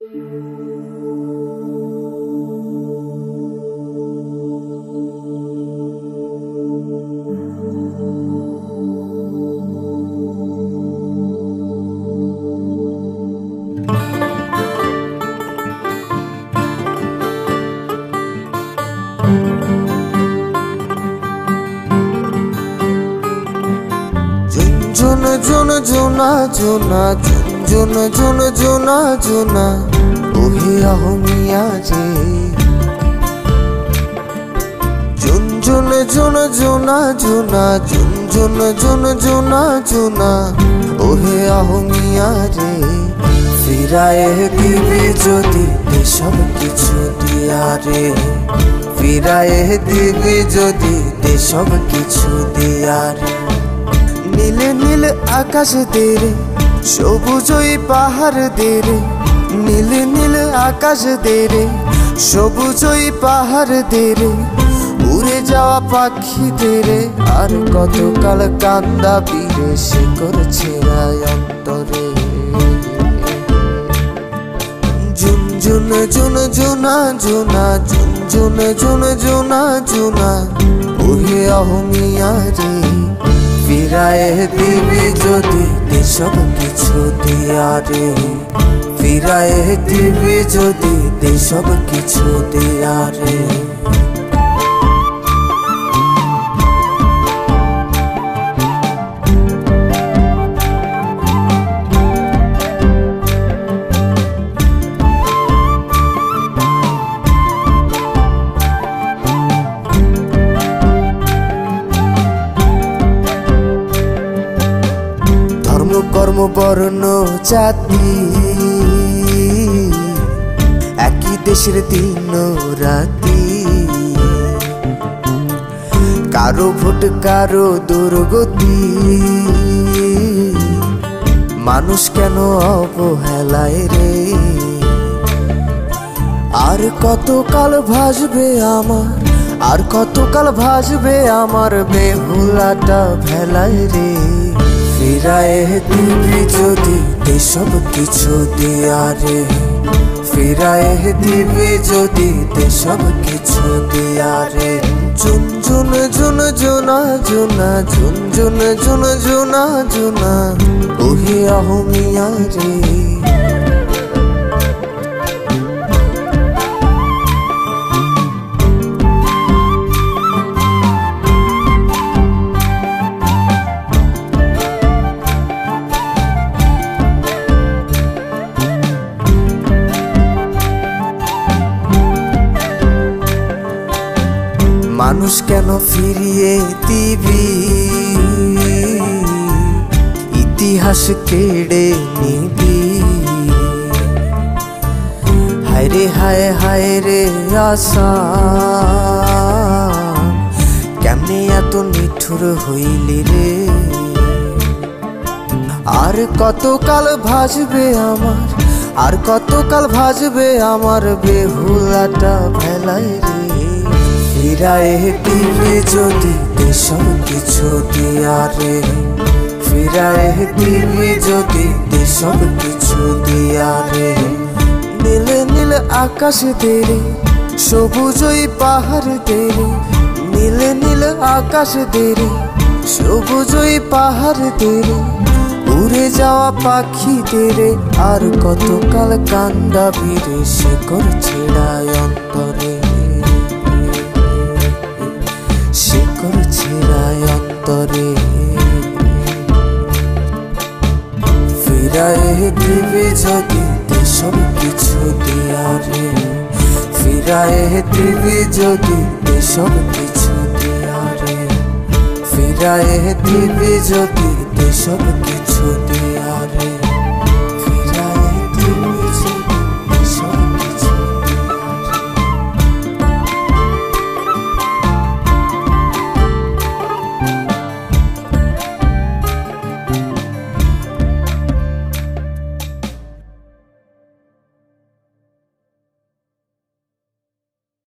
জোনা জোনা জোনা জোনা জোনা জোনা জোনা ওহে আহমিয়া যে জোনা জোনা জোনা জোনা জোনা জোনা জোনা জোনা ওহে আহমিয়া রে ফিরায়ে দিবি যদি সব কিছু দিয়া রে ফিরায়ে দিবি যদি সব কিছু দিয়া রে নীলে নীল আকাশ দেরে সবুজই পাহাড় দেরে নীলে নীল আকাশ দেরে সবুজই পাহাড় দেরে উড়ে যাওয়া পাখি দেরে আর কতকাল কান্দা বীরে সে করছে অন্তরে ঝুন ঝুন ঝুনা ঝুনা ঝুন ঝুন ঝুন ঝুনা ঝুনা ওহে আহমিয়া রে ফিরায়ে দিবি যদি সব কিছু দিয়া রে ফিরায়ে দিবি যদি সব কিছু দিয়া রে কর্ম বর্ণ জাতি একই দেশের দিন রাতি কারো ভোট কারো দুর্গতি মানুষ কেন অবহেলায় রে আর কতকাল ভাসবে আমার আর কতকাল ভাসবে আমার বেহুলাটা ভেলায় রে ফিরায়ে দিবি যদি সব কিছু দিয়া রে ফিরায়ে দিবি যদি সব কিছু দিয়া রে ঝুন ঝুন ঝুন ঝুনা ঝুনা ঝুন ঝুন ঝুন ঝুনা ঝুনা ওহে আহমিয়া রে মানুষ কেন ফিরিয়ে দিবি ইতিহাস কেড়ে নিবি হায় রে হায় হায় রে আশা কেমনে এত নিঠুর হইলি রে আর কতকাল ভাসবে আমার আর কতকাল ভাসবে আমার বেহুলাটা ভেলায় রে ফিরায়ে দিবি যদি সব কিছু দিয়া রে ফিরায়ে দিবি যদি সব কিছু দিয়া রে নীলে নীল আকাশ দেরে সবুজই পাহাড় দেরে নীলে নীল আকাশ দেরে সবুজই পাহাড় দেরে উড়ে যাওয়া পাখি দেরে আর কতকাল কান্দা বীরে সে করছে অন্তরে অন্তরে ফিরায়ে দিবি যদি সব কিছু দিয়া রে ফিরায়ে দিবি যদি সব কিছু দিয়া রে ফিরায়ে দিবি যদি সব কিছু দিয়া